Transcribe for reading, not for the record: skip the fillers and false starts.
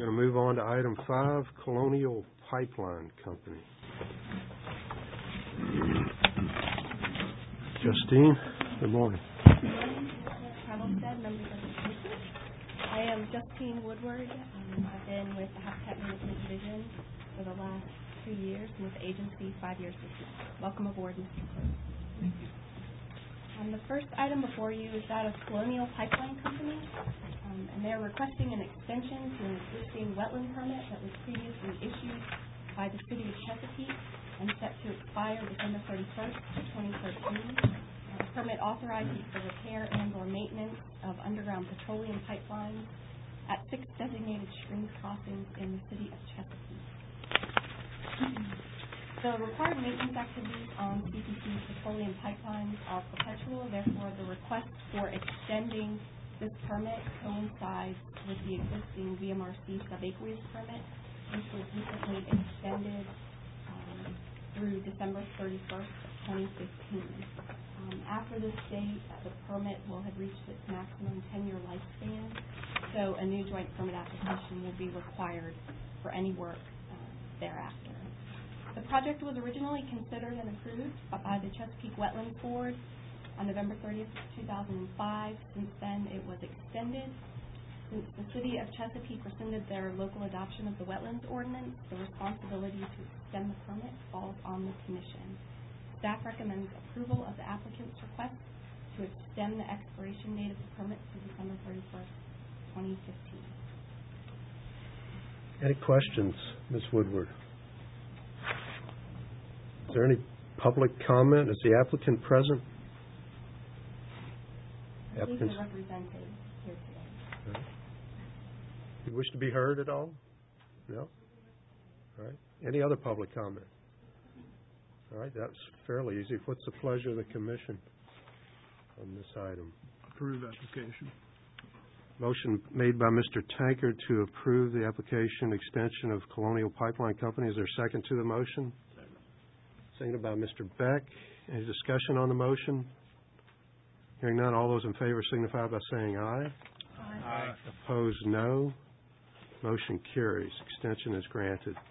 We're going to move on to item 5, Colonial Pipeline Company. Justine, good morning. Good morning, Travelstead, members of the commission. I am Justine Woodward. I've been with the Habitat Management Division for the last 2 years and with the agency 5 years this year. Welcome aboard, Mr. Clerk. Thank you. The first item before you is that of Colonial Pipeline Company, and they're requesting an extension to an existing wetland permit that was previously issued by the City of Chesapeake and set to expire December 31st, 2013. The permit authorizes the repair and or maintenance of underground petroleum pipelines at 6 designated stream crossings in the City of Chesapeake. The required maintenance activities on CPC's petroleum pipelines are perpetual. Therefore, the request for extending this permit coincides with the existing VMRC subaqueous permit, which was recently extended through December 31st, 2015. After this date, the permit will have reached its maximum 10-year lifespan, so a new joint permit application will be required for any work thereafter. The project was originally considered and approved by the Chesapeake Wetlands Board on November 30th, 2005. Since then, it was extended. Since the City of Chesapeake rescinded their local adoption of the Wetlands Ordinance, the responsibility to extend the permit falls on the Commission. Staff recommends approval of the applicant's request to extend the expiration date of the permit to December 31st, 2015. Any questions, Ms. Woodward? Is there any public comment? Is the applicant present? Applicants are represented here today. Right. You wish to be heard at all? No? All right. Any other public comment? All right. That's fairly easy. What's the pleasure of the Commission on this item? Approve application. Motion made by Mr. Tankard to approve the application extension of Colonial Pipeline Company. Is there a second to the motion? Seconded by Mr. Beck. Any discussion on the motion? Hearing none, all those in favor signify by saying aye. Aye. Opposed, no. Motion carries. Extension is granted.